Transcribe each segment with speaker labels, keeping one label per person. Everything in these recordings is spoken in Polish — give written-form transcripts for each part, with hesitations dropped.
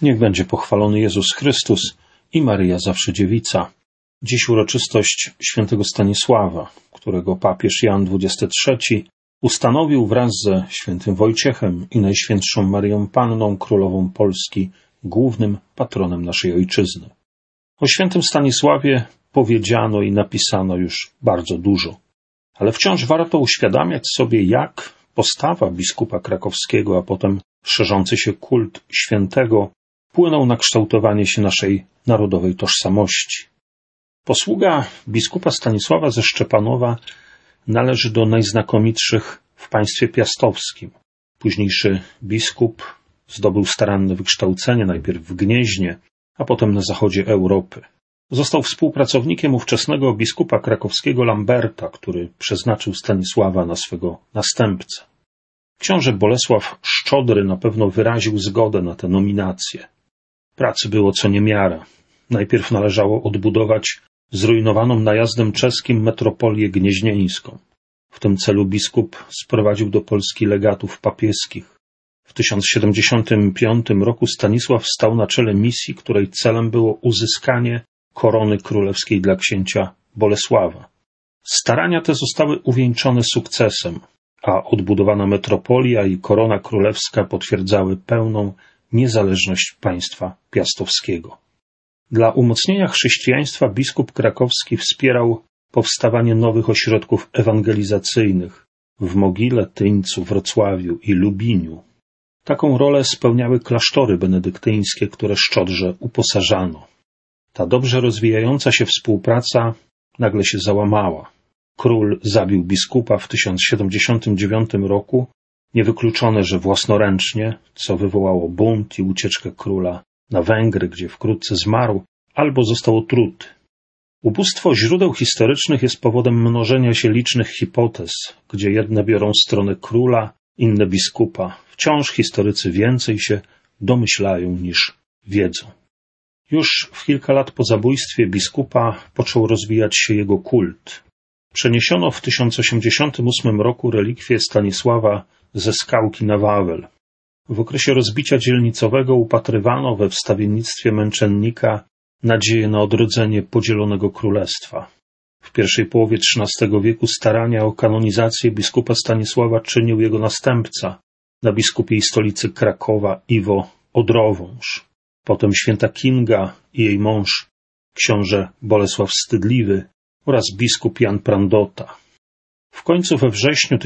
Speaker 1: Niech będzie pochwalony Jezus Chrystus i Maryja Zawsze Dziewica. Dziś uroczystość świętego Stanisława, którego papież Jan XXIII ustanowił wraz ze świętym Wojciechem i Najświętszą Maryją Panną, Królową Polski, głównym patronem naszej ojczyzny. O świętym Stanisławie powiedziano i napisano już bardzo dużo, ale wciąż warto uświadamiać sobie, jak postawa biskupa krakowskiego, a potem szerzący się kult świętego wpłynął na kształtowanie się naszej narodowej tożsamości. Posługa biskupa Stanisława ze Szczepanowa należy do najznakomitszych w państwie piastowskim. Późniejszy biskup zdobył staranne wykształcenie najpierw w Gnieźnie, a potem na zachodzie Europy. Został współpracownikiem ówczesnego biskupa krakowskiego Lamberta, który przeznaczył Stanisława na swego następcę. Książę Bolesław Szczodry na pewno wyraził zgodę na tę nominację. Pracy było co niemiara. Najpierw należało odbudować zrujnowaną najazdem czeskim metropolię gnieźnieńską. W tym celu biskup sprowadził do Polski legatów papieskich. W 1075 roku Stanisław stał na czele misji, której celem było uzyskanie korony królewskiej dla księcia Bolesława. Starania te zostały uwieńczone sukcesem, a odbudowana metropolia i korona królewska potwierdzały pełną niezależność państwa piastowskiego. Dla umocnienia chrześcijaństwa biskup krakowski wspierał powstawanie nowych ośrodków ewangelizacyjnych w Mogile, Tyńcu, Wrocławiu i Lubiniu. Taką rolę spełniały klasztory benedyktyńskie, które Szczodrze uposażano. Ta dobrze rozwijająca się współpraca nagle się załamała. Król zabił biskupa w 1079 roku, niewykluczone, że własnoręcznie, co wywołało bunt i ucieczkę króla na Węgry, gdzie wkrótce zmarł, albo został otruty. Ubóstwo źródeł historycznych jest powodem mnożenia się licznych hipotez, gdzie jedne biorą stronę króla, inne biskupa. Wciąż historycy więcej się domyślają niż wiedzą. Już w kilka lat po zabójstwie biskupa począł rozwijać się jego kult. Przeniesiono w 1088 roku relikwie Stanisława ze Skałki na Wawel. W okresie rozbicia dzielnicowego upatrywano we wstawiennictwie męczennika nadzieję na odrodzenie podzielonego królestwa. W pierwszej połowie XIII wieku starania o kanonizację biskupa Stanisława czynił jego następca, na biskupiej stolicy Krakowa Iwo Odrowąż. Potem święta Kinga i jej mąż, książę Bolesław Wstydliwy oraz biskup Jan Prandota. W końcu we wrześniu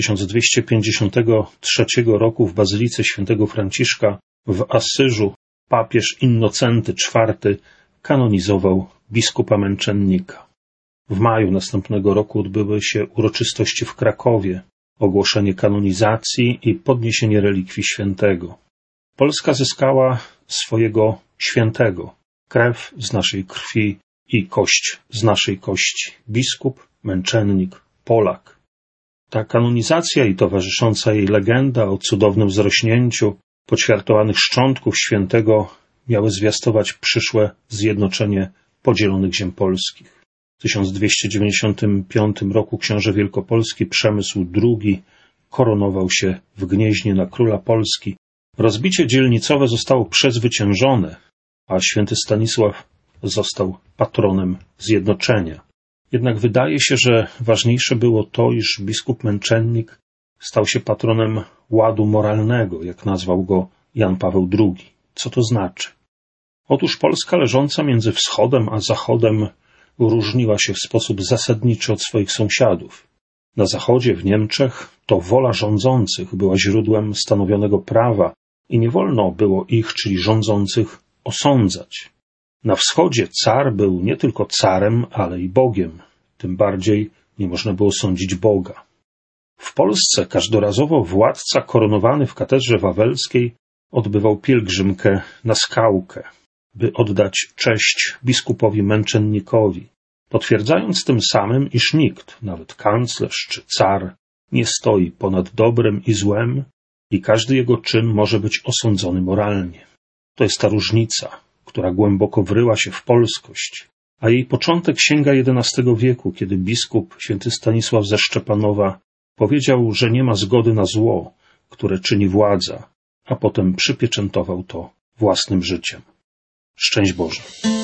Speaker 1: 1253 roku w Bazylice Świętego Franciszka w Asyżu papież Innocenty IV kanonizował biskupa męczennika. W maju następnego roku odbyły się uroczystości w Krakowie, ogłoszenie kanonizacji i podniesienie relikwii świętego. Polska zyskała swojego świętego, krew z naszej krwi i kość z naszej kości, biskup, męczennik, Polak. Ta kanonizacja i towarzysząca jej legenda o cudownym zrośnięciu poćwiartowanych szczątków świętego miały zwiastować przyszłe zjednoczenie podzielonych ziem polskich. W 1295 roku książę wielkopolski Przemysł II koronował się w Gnieźnie na króla Polski. Rozbicie dzielnicowe zostało przezwyciężone, a święty Stanisław został patronem zjednoczenia. Jednak wydaje się, że ważniejsze było to, iż biskup męczennik stał się patronem ładu moralnego, jak nazwał go Jan Paweł II. Co to znaczy? Otóż Polska leżąca między wschodem a zachodem różniła się w sposób zasadniczy od swoich sąsiadów. Na zachodzie, w Niemczech, to wola rządzących była źródłem stanowionego prawa i nie wolno było ich, czyli rządzących, osądzać. Na wschodzie car był nie tylko carem, ale i Bogiem. Tym bardziej nie można było sądzić Boga. W Polsce każdorazowo władca koronowany w katedrze wawelskiej odbywał pielgrzymkę na Skałkę, by oddać cześć biskupowi męczennikowi, potwierdzając tym samym, iż nikt, nawet kanclerz czy car, nie stoi ponad dobrem i złem i każdy jego czyn może być osądzony moralnie. To jest ta różnica, która głęboko wryła się w polskość, a jej początek sięga XI wieku, kiedy biskup święty Stanisław ze Szczepanowa powiedział, że nie ma zgody na zło, które czyni władza, a potem przypieczętował to własnym życiem. Szczęść Boże.